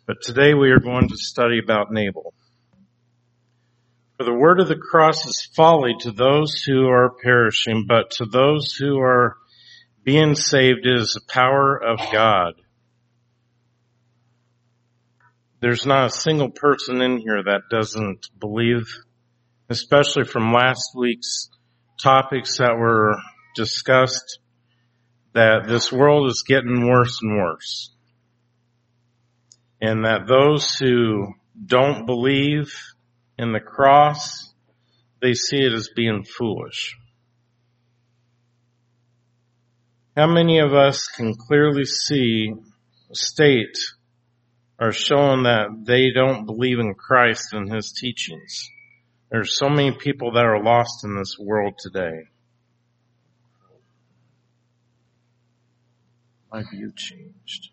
But today we are going to study about Nabal. For the word of the cross is folly to those who are perishing, but to those who are being saved it is the power of God. There's not a single person in here that doesn't believe, especially from last week's topics that were discussed, that this world is getting worse and worse. And that those who don't believe in the cross, they see it as being foolish. How many of us can clearly state or showing that they don't believe in Christ and His teachings? There's so many people that are lost in this world today. My view changed.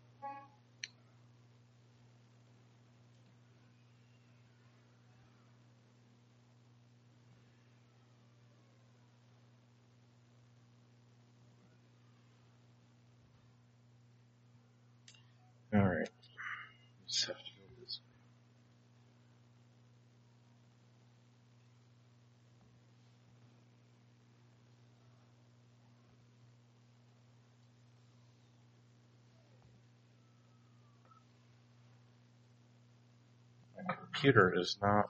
All right. Just have to go this way. My computer is not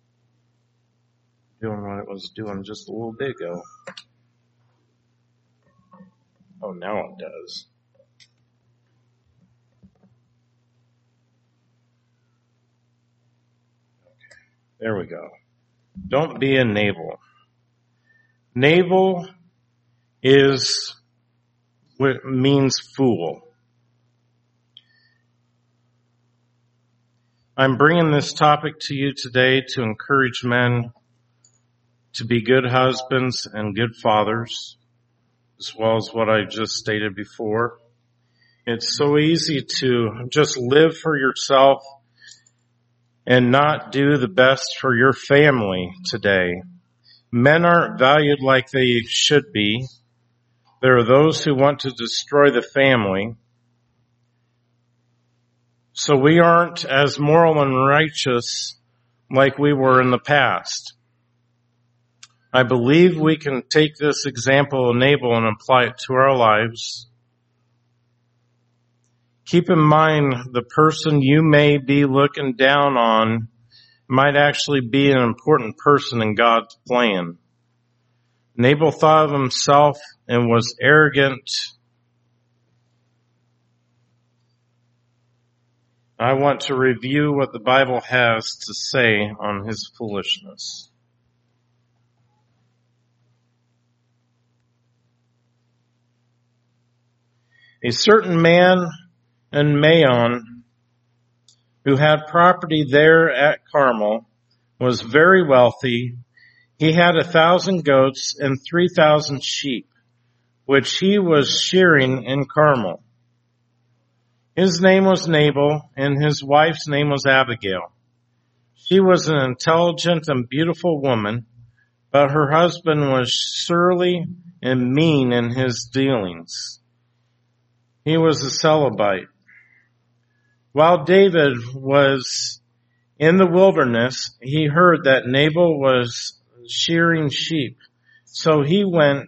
doing what it was doing just a little bit ago. Oh, now it does. There we go. Don't be a Nabal. Nabal is what means fool. I'm bringing this topic to you today to encourage men to be good husbands and good fathers, as well as what I just stated before. It's so easy to just live for yourself and not do the best for your family today. Men aren't valued like they should be. There are those who want to destroy the family. So we aren't as moral and righteous like we were in the past. I believe we can take this example of Nabal and apply it to our lives. Keep in mind the person you may be looking down on might actually be an important person in God's plan. Nabal thought of himself and was arrogant. I want to review what the Bible has to say on his foolishness. A certain man in Maon, who had property there at Carmel, was very wealthy. He had 1,000 goats and 3,000 sheep, which he was shearing in Carmel. His name was Nabal, and his wife's name was Abigail. She was an intelligent and beautiful woman, but her husband was surly and mean in his dealings. He was a Calebite. While David was in the wilderness, he heard that Nabal was shearing sheep. So he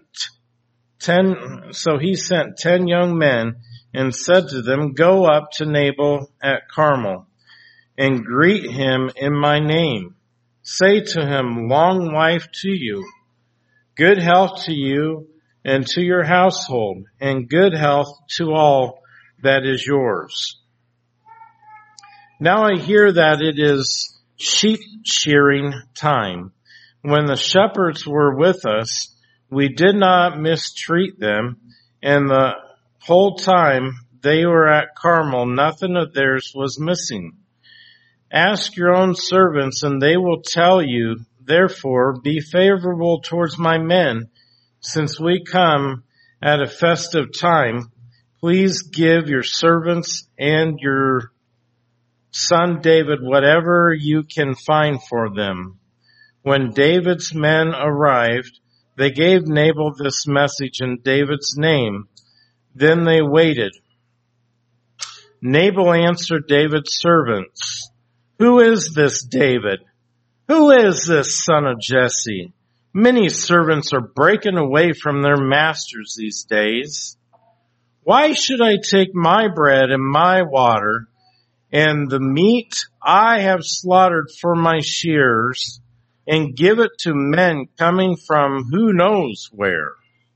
sent 10 young men and said to them, "Go up to Nabal at Carmel and greet him in my name. Say to him, 'Long life to you, good health to you and to your household, and good health to all that is yours.' Now I hear that it is sheep shearing time. When the shepherds were with us, we did not mistreat them, and the whole time they were at Carmel, nothing of theirs was missing. Ask your own servants, and they will tell you. Therefore, be favorable towards my men. Since we come at a festive time, please give your servants and your son David whatever you can find for them." When David's men arrived, they gave Nabal this message in David's name. Then they waited. Nabal answered David's servants, "Who is this David? Who is this son of Jesse? Many servants are breaking away from their masters these days. Why should I take my bread and my water and the meat I have slaughtered for my shears and give it to men coming from who knows where?"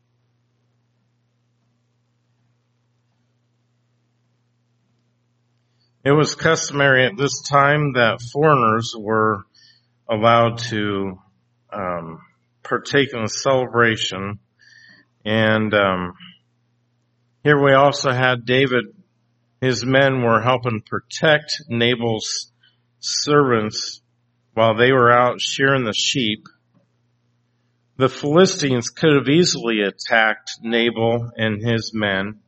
It was customary at this time that foreigners were allowed to partake in the celebration. And here we also had David. His men were helping protect Nabal's servants while they were out shearing the sheep. The Philistines could have easily attacked Nabal and his men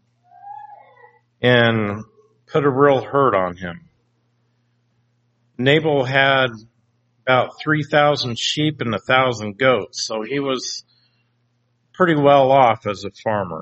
and put a real hurt on him. Nabal had about 3,000 sheep and 1,000 goats, so he was pretty well off as a farmer.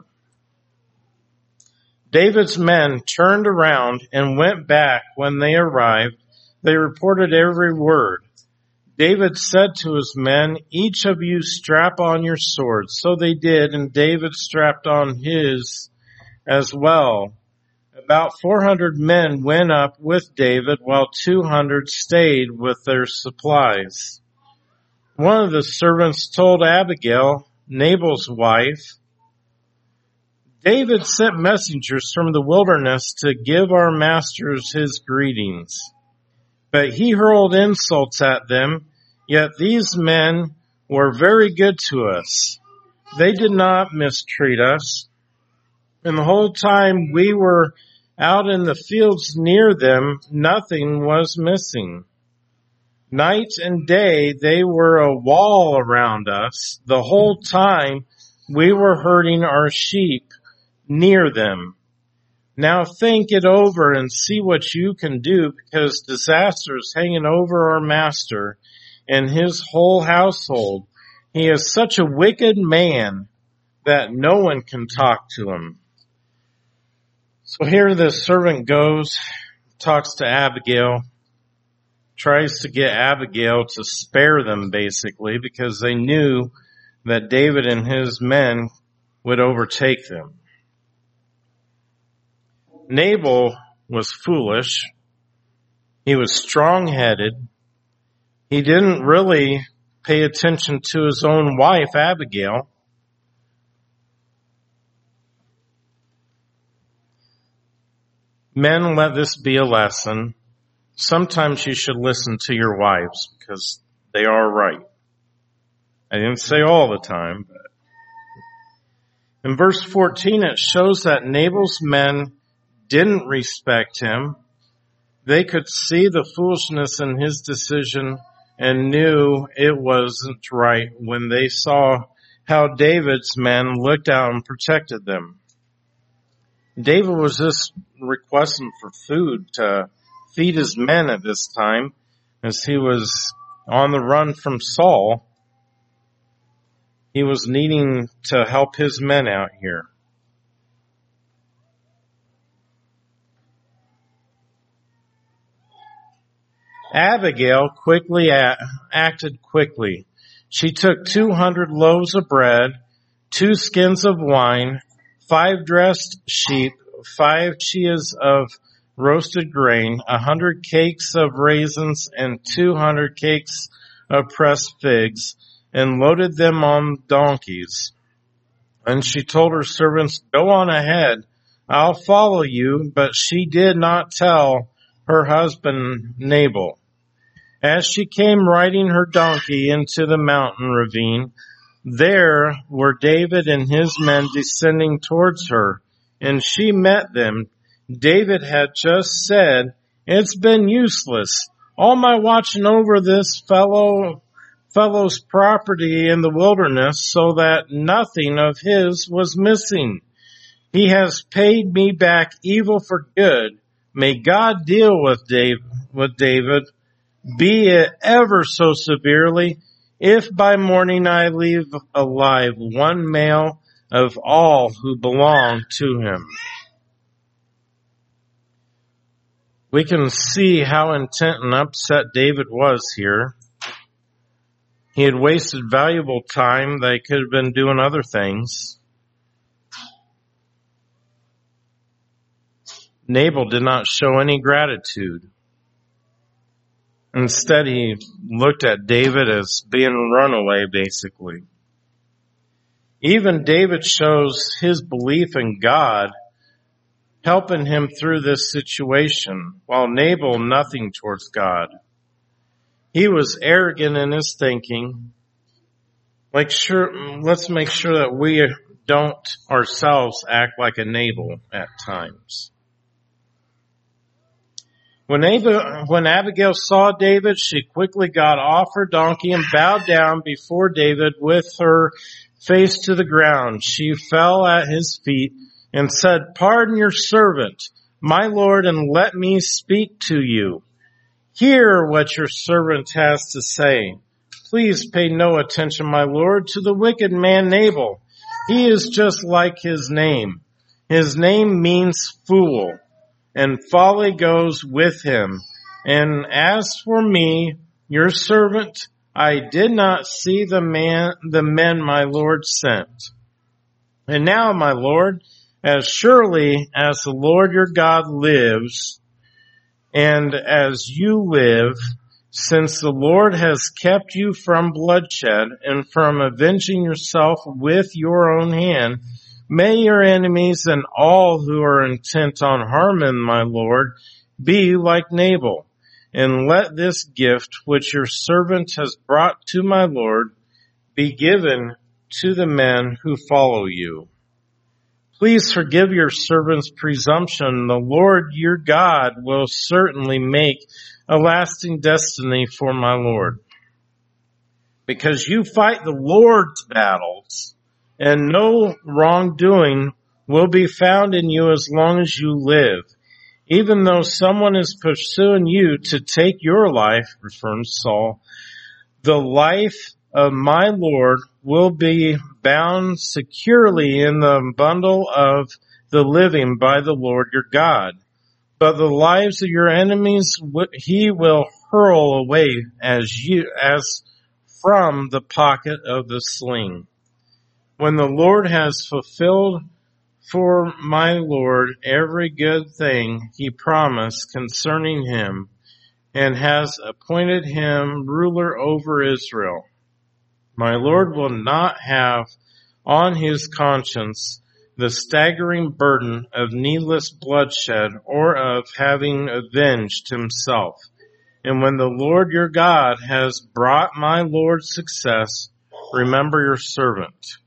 David's men turned around and went back. When they arrived, they reported every word. David said to his men, "Each of you strap on your swords." So they did, and David strapped on his as well. About 400 men went up with David, while 200 stayed with their supplies. One of the servants told Abigail, Nabal's wife, "David sent messengers from the wilderness to give our masters his greetings. But he hurled insults at them, yet these men were very good to us. They did not mistreat us. And the whole time we were out in the fields near them, nothing was missing. Night and day they were a wall around us. The whole time we were herding our sheep near them. Now think it over and see what you can do, because disaster is hanging over our master and his whole household. He is such a wicked man that no one can talk to him." So here the servant goes, talks to Abigail, tries to get Abigail to spare them, basically, because they knew that David and his men would overtake them. Nabal was foolish. He was strong-headed. He didn't really pay attention to his own wife, Abigail. Men, let this be a lesson. Sometimes you should listen to your wives because they are right. I didn't say all the time, but in verse 14 it shows that Nabal's men didn't respect him. They could see the foolishness in his decision and knew it wasn't right when they saw how David's men looked out and protected them. David was just requesting for food to feed his men at this time, as he was on the run from Saul. He was needing to help his men out here. Abigail acted quickly. She took 200 loaves of bread, 2 skins of wine, 5 dressed sheep, 5 chias of roasted grain, 100 cakes of raisins, and 200 cakes of pressed figs, and loaded them on donkeys. And she told her servants, "Go on ahead, I'll follow you." But she did not tell her husband Nabal. As she came riding her donkey into the mountain ravine, there were David and his men descending towards her, and she met them. David had just said, "It's been useless, all my watching over this fellow's property in the wilderness, so that nothing of his was missing. He has paid me back evil for good. May God deal with David, be it ever so severely, if by morning I leave alive one male of all who belong to him." We can see how intent and upset David was here. He had wasted valuable time. They could have been doing other things. Nabal did not show any gratitude. Instead, he looked at David as being a runaway, basically. Even David shows his belief in God, helping him through this situation, while Nabal nothing towards God. He was arrogant in his thinking. Let's make sure that we don't ourselves act like a Nabal at times. When Abigail saw David, she quickly got off her donkey and bowed down before David with her face to the ground. She fell at his feet and said, "Pardon your servant, my lord, and let me speak to you. Hear what your servant has to say. Please pay no attention, my lord, to the wicked man Nabal. He is just like his name. His name means fool, and folly goes with him. And as for me, your servant, I did not see the men my lord sent. And now, my lord, as surely as the Lord your God lives, and as you live, since the Lord has kept you from bloodshed and from avenging yourself with your own hand, may your enemies and all who are intent on harming my Lord be like Nabal. And let this gift which your servant has brought to my Lord be given to the men who follow you. Please forgive your servant's presumption. The Lord your God will certainly make a lasting destiny for my Lord. Because you fight the Lord's battles, and no wrongdoing will be found in you as long as you live. Even though someone is pursuing you to take your life," referring to Saul, "the life of my Lord will be bound securely in the bundle of the living by the Lord your God. But the lives of your enemies he will hurl away as from the pocket of the sling. When the Lord has fulfilled for my Lord every good thing he promised concerning him, and has appointed him ruler over Israel, my Lord will not have on his conscience the staggering burden of needless bloodshed or of having avenged himself. And when the Lord your God has brought my Lord success, remember your servant."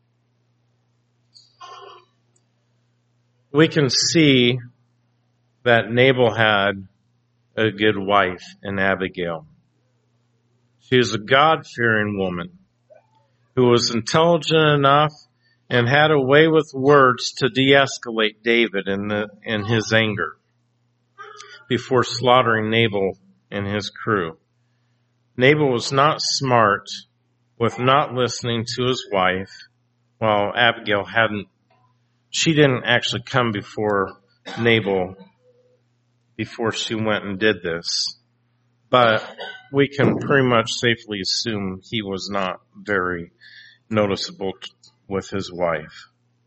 We can see that Nabal had a good wife in Abigail. She was a God-fearing woman who was intelligent enough and had a way with words to de-escalate David in his anger before slaughtering Nabal and his crew. Nabal was not smart with not listening to his wife, while Abigail she didn't actually come before Nabal before she went and did this. But we can pretty much safely assume he was not very noticeable with his wife.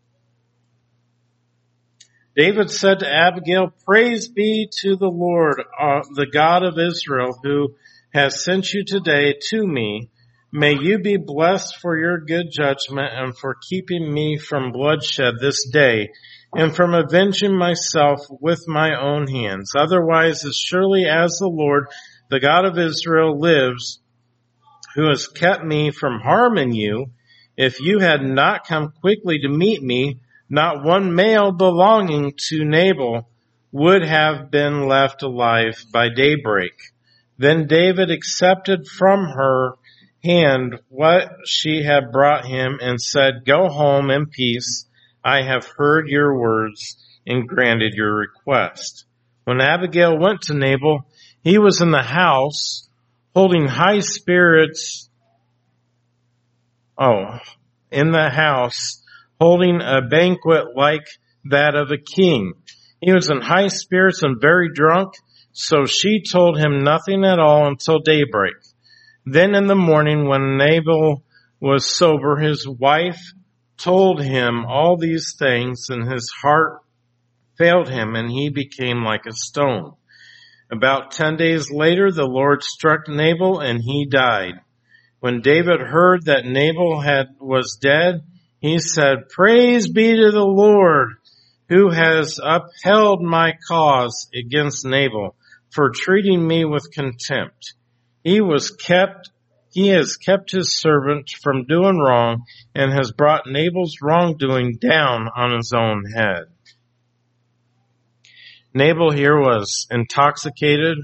David said to Abigail, "Praise be to the Lord, the God of Israel, who has sent you today to me. May you be blessed for your good judgment and for keeping me from bloodshed this day and from avenging myself with my own hands. Otherwise, as surely as the Lord, the God of Israel lives, who has kept me from harming you, if you had not come quickly to meet me, not one male belonging to Nabal would have been left alive by daybreak." Then David accepted from her hand what she had brought him and said, "Go home in peace. I have heard your words and granted your request." When Abigail went to Nabal, he was in the house holding high spirits. In the house holding a banquet like that of a king. He was in high spirits and very drunk. So she told him nothing at all until daybreak. Then in the morning, when Nabal was sober, his wife told him all these things, and his heart failed him, and he became like a stone. About 10 days later, the Lord struck Nabal, and he died. When David heard that Nabal was dead, he said, "Praise be to the Lord, who has upheld my cause against Nabal for treating me with contempt. He has kept his servant from doing wrong and has brought Nabal's wrongdoing down on his own head." Nabal here was intoxicated.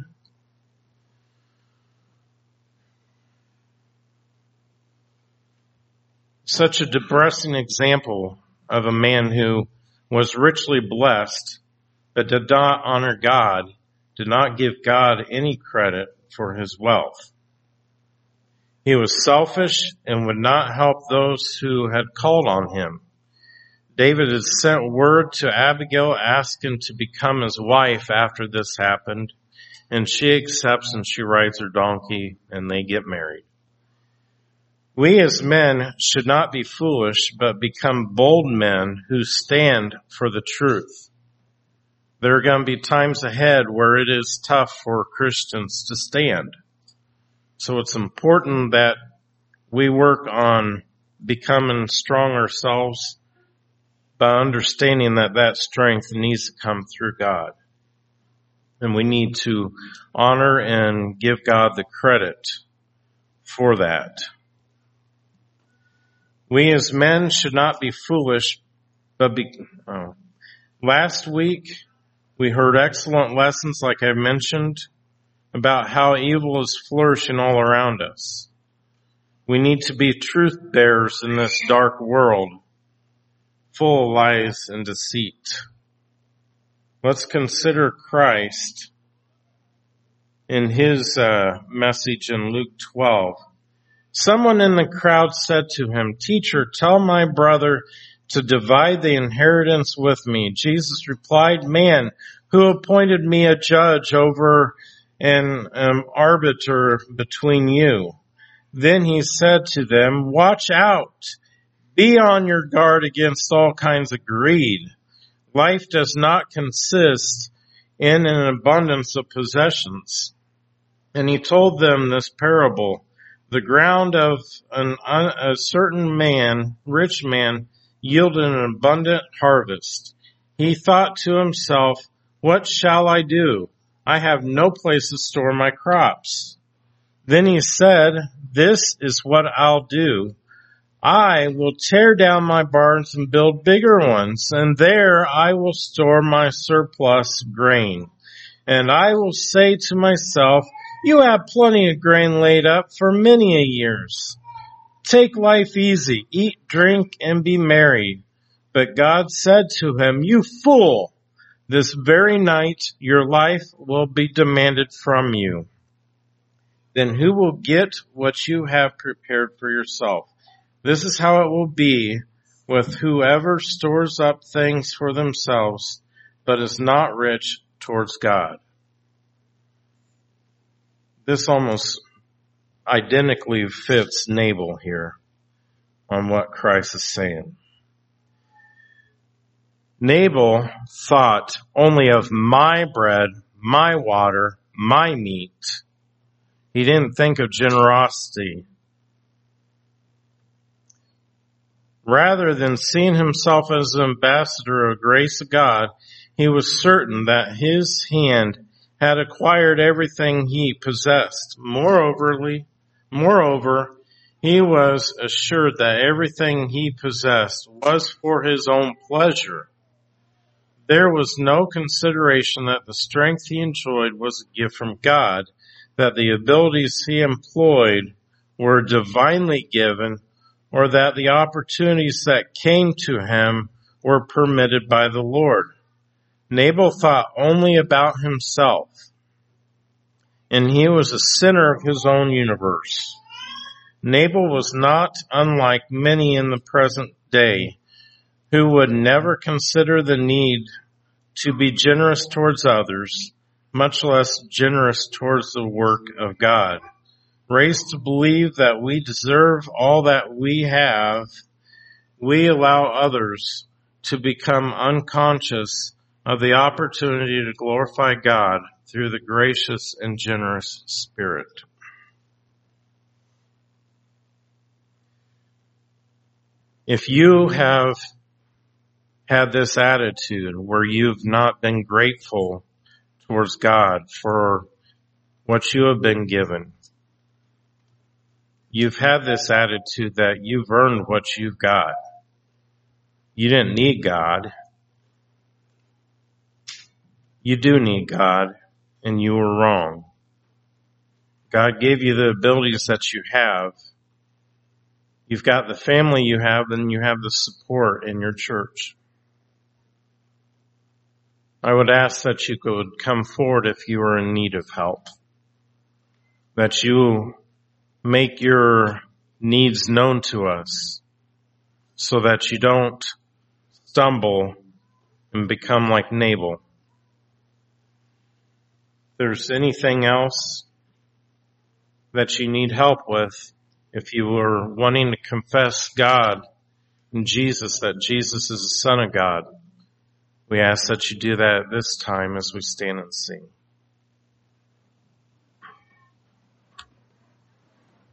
Such a depressing example of a man who was richly blessed but did not honor God, did not give God any credit for his wealth. He was selfish and would not help those who had called on him. David had sent word to Abigail asking to become his wife after this happened, and she accepts and she rides her donkey and they get married. We as men should not be foolish, but become bold men who stand for the truth. There are going to be times ahead where it is tough for Christians to stand. So it's important that we work on becoming strong ourselves, by understanding that that strength needs to come through God. And we need to honor and give God the credit for that. We as men should not be foolish, but last week we heard excellent lessons, like I mentioned, about how evil is flourishing all around us. We need to be truth bearers in this dark world, full of lies and deceit. Let's consider Christ in his message in Luke 12. Someone in the crowd said to him, "Teacher, tell my brother to divide the inheritance with me." Jesus replied, "Man, who appointed me a judge over an arbiter between you?" Then he said to them, "Watch out. Be on your guard against all kinds of greed. Life does not consist in an abundance of possessions." And he told them this parable. The ground of a certain man, rich man, yielded an abundant harvest. He thought to himself, "What shall I do? I have no place to store my crops." Then he said, "This is what I'll do. I will tear down my barns and build bigger ones, and there I will store my surplus grain. And I will say to myself, you have plenty of grain laid up for many years. Take life easy, eat, drink, and be merry." But God said to him, "You fool, this very night your life will be demanded from you. Then who will get what you have prepared for yourself? This is how it will be with whoever stores up things for themselves, but is not rich towards God." This almost identically fits Nabal here on what Christ is saying. Nabal thought only of my bread, my water, my meat. He didn't think of generosity. Rather than seeing himself as an ambassador of the grace of God, he was certain that his hand had acquired everything he possessed. Moreover, he was assured that everything he possessed was for his own pleasure. There was no consideration that the strength he enjoyed was a gift from God, that the abilities he employed were divinely given, or that the opportunities that came to him were permitted by the Lord. Nabal thought only about himself, and he was a center of his own universe. Nabal was not unlike many in the present day who would never consider the need to be generous towards others, much less generous towards the work of God. Raised to believe that we deserve all that we have, we allow others to become unconscious of the opportunity to glorify God through the gracious and generous Spirit. If you have had this attitude where you've not been grateful towards God for what you have been given, you've had this attitude that you've earned what you've got. You didn't need God. You do need God, and you were wrong. God gave you the abilities that you have. You've got the family you have, and you have the support in your church. I would ask that you could come forward if you are in need of help. That you make your needs known to us so that you don't stumble and become like Nabal. If there's anything else that you need help with, if you are wanting to confess God and Jesus, that Jesus is the Son of God, we ask that you do that at this time as we stand and sing.